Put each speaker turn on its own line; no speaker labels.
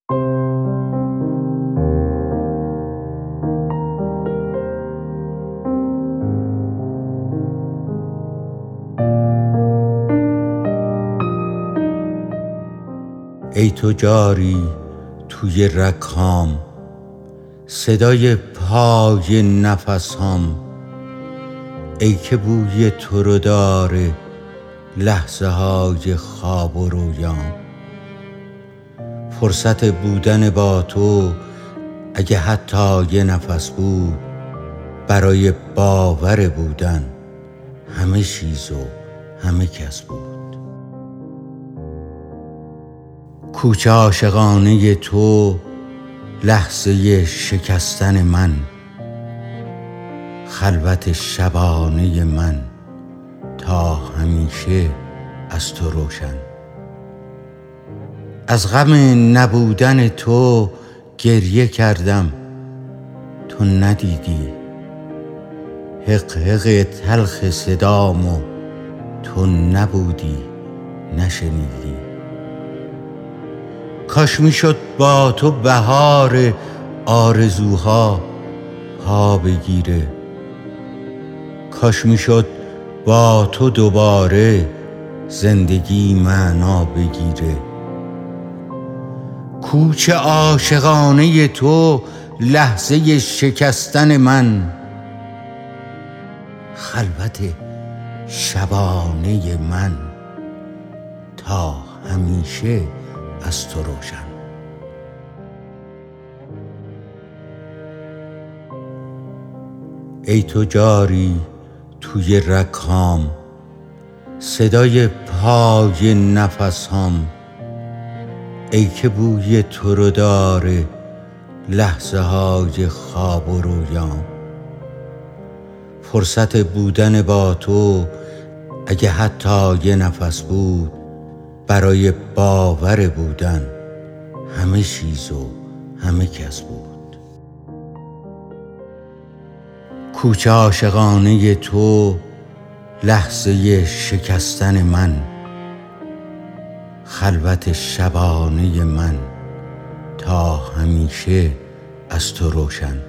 ای تو جاری توی رگ‌هام، صدای پای نفس‌هام، ای که بوی تو رو داره لحظه های خواب و رویام. فرصت بودن با تو اگه حتی یه نفس بود، برای باور بودن همه چیز و همه کس بود. کوچه عاشقانه تو لحظه شکستن من، خلوت شبانه من تا همیشه از تو روشن. از غم نبودن تو گریه کردم تو ندیدی، حق حق تلخ صدامو تو نبودی نشنیدی. کاش میشد با تو بهار آرزوها پا بگیره، کاش میشد با تو دوباره زندگی معنا بگیره. کوچه عاشقانه تو لحظه شکستن من، خلوت شبانه من تا همیشه از تو روشن. ای تو جاری توی رگ‌هام، صدای پای نفس‌هام، ای که بوی تو رو داره لحظه های خواب و رویام. فرصت بودن با تو اگه حتی یه نفس بود، برای باور بودن همه چیز و همه کس بود. کوچه عاشقانه تو لحظه شکستن من، خلوت شبانه من تا همیشه از تو روشن.